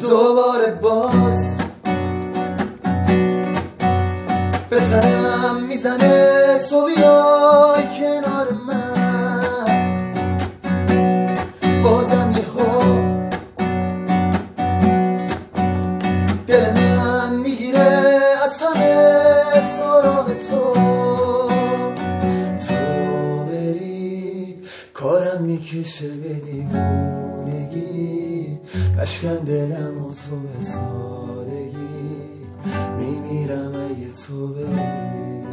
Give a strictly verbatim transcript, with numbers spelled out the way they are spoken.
دوباره باز به سرم میزنه تو بیای کنار من، بازم یه ها دل من میگیره از همه سراغ تو. تو بری کارم میکشه به دیوونگی، نشکن دلم و تو به سادگی، میمیرم اگه تو بری.